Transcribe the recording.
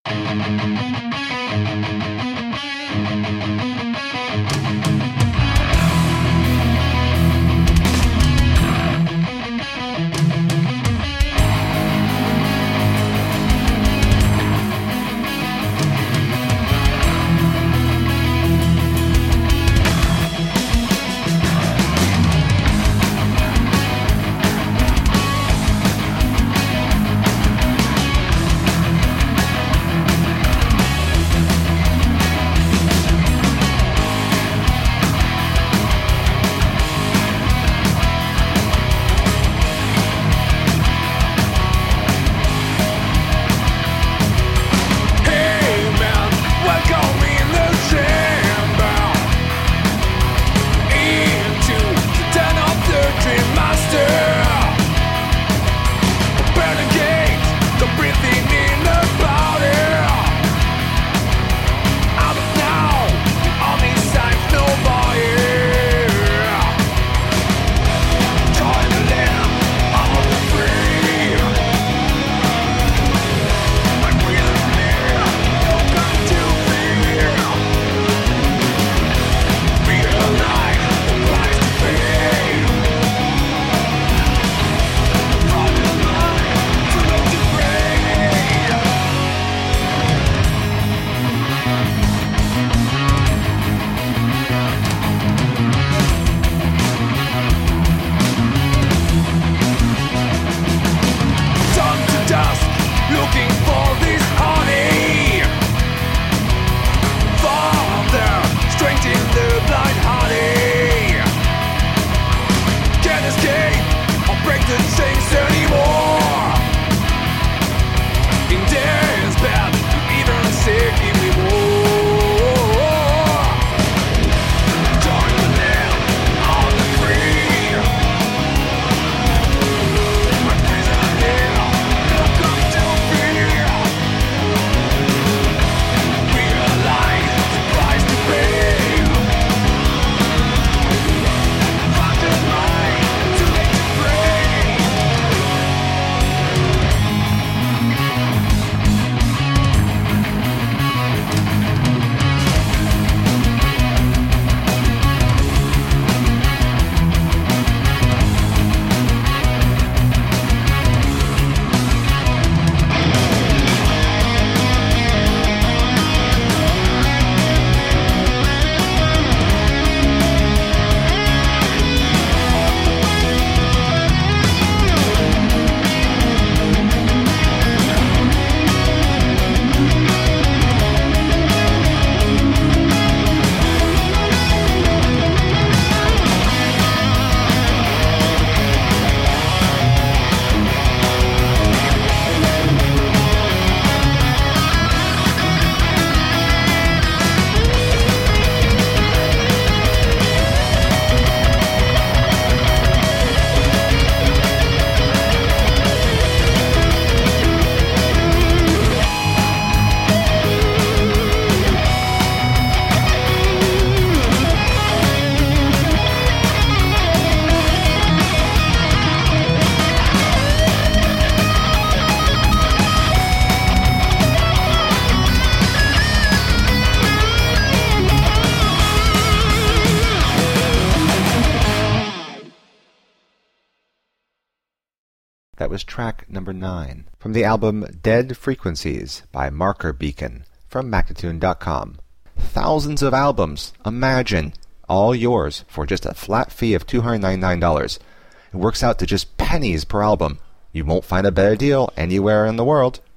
That was track number 9 from the album Dead Frequencies by Marker Beacon from Mactune.com. Thousands of albums, imagine, all yours for just a flat fee of $299. It works out to just pennies per album. You won't find a better deal anywhere in the world.